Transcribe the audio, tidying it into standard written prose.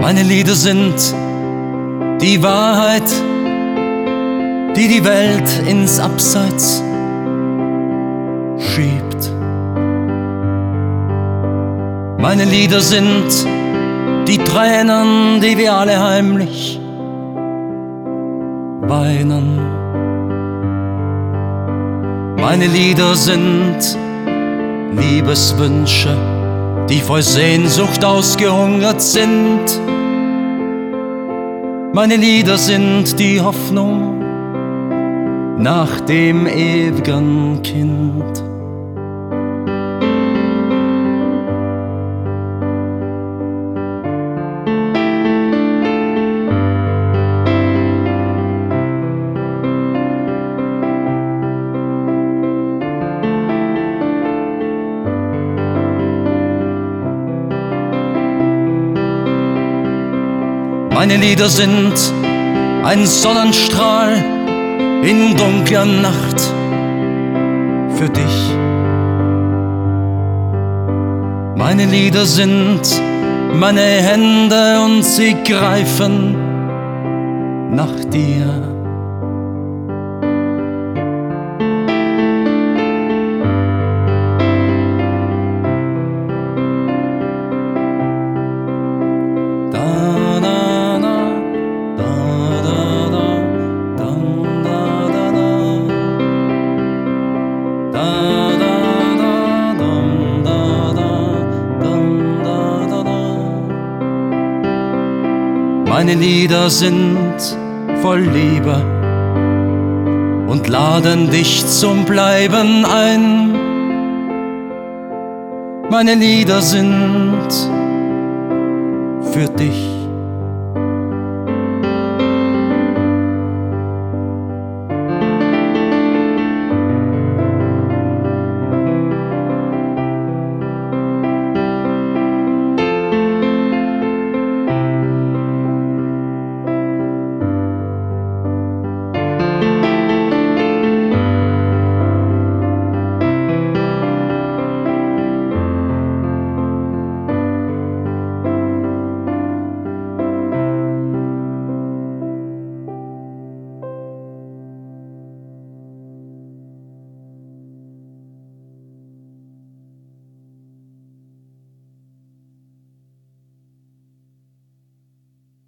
Meine Lieder sind die Wahrheit, die die Welt ins Abseits schiebt. Meine Lieder sind die Tränen, die wir alle heimlich weinen. Meine Lieder sind Liebeswünsche, die voll Sehnsucht ausgehungert sind. Meine Lieder sind die Hoffnung nach dem ewigen Kind. Meine Lieder sind ein Sonnenstrahl in dunkler Nacht für dich. Meine Lieder sind meine Hände und sie greifen nach dir. Meine Lieder sind voll Liebe und laden dich zum Bleiben ein. Meine Lieder sind für dich.